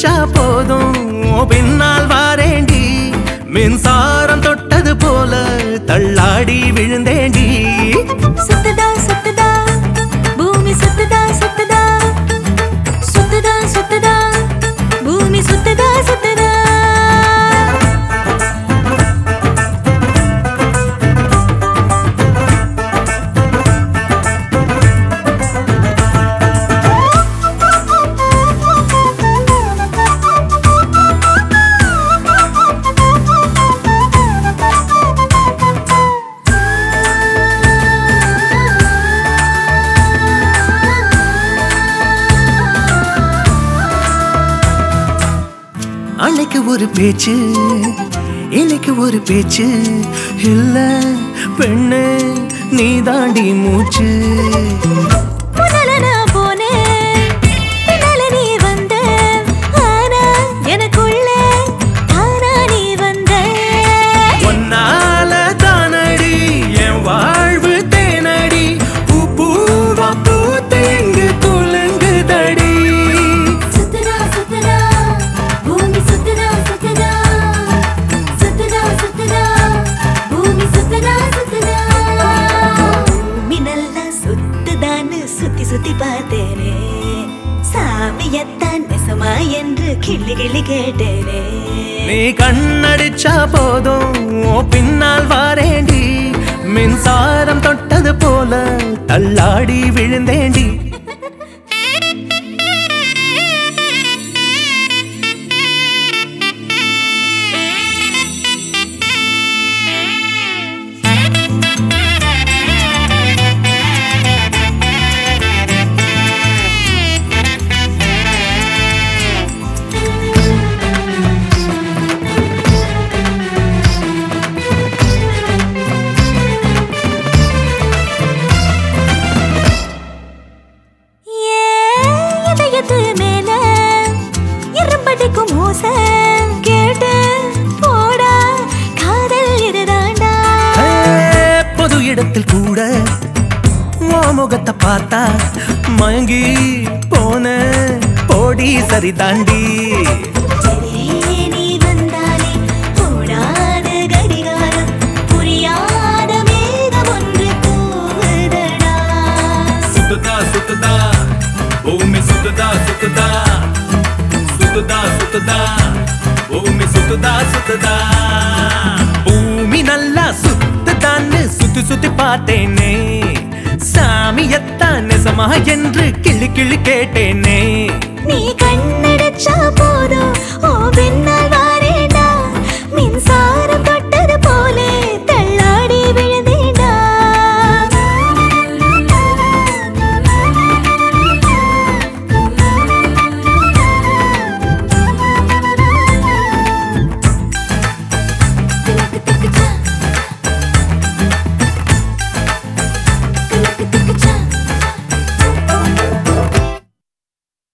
அடிச்சா போதும் பின்னால் வாரேண்டி மின்சாரம் தொட்டது போல தள்ளாடி விழுந்தேண்டி சுத்துதா சுத்துதா பூமி சுத்துதா சுத்துதா சுத்துதா சுத்துதா பூமி சுத்துதா சுத்துதா அன்னைக்கு ஒரு பேச்சு இன்னைக்கு ஒரு பேச்சு இல்ல பெண்ணே நீ தாண்டி மூச்சு முதல்ல நான் போனேன் பின்னால நீ வந்த ஆனா எனக்குள்ள தானா நீ வந்த ஒன்னால தானடி என் வாழ்வு தேனடி பூ பூவா பூத்து எங்கு துலங்குதடி சுத்துதா சுத்துதா பூமி சுத்துதா சுத்துதா சுத்துதா சுத்துதா பூமி சுத்துதா சுத்துதா மின்னல்ல சுத்துதான்னு சுத்தி சுத்தி பார்த்தேனே சாமியத்தான் நெசமா என்று கிள்ளி கிள்ளி கேட்டேனே நீ கண்ணடிச்சா போதும் பின்னால் வாரேண்டி மின்சாரம் தொட்டது போல தள்ளாடி விழுந்தேண்டி இதயத்து மேல இரும்படிக்கும் ஓசை கேட்டு போடா காதல் இதுதாண்டா பொது இடத்தில் கூட உன் முகத்தை பார்த்தா மயங்கி போன போடி சரி தாண்டி நீ வந்தாலே போடாத கடிகாரம் புரியாத மேகம் ஒன்று போகுதடா சுத்துதா சுத்துதா பூமி சுத்துதா சுத்துதா சுத்துதா சுத்துதா பூமி சுத்துதா சுத்துதா பூமி நல்லா சுத்துதான்னு சுத்தி சுத்தி பார்த்தேனே சாமியத்தான் நெசமா என்று கிள்ளி கிள்ளி கேட்டேனே நீ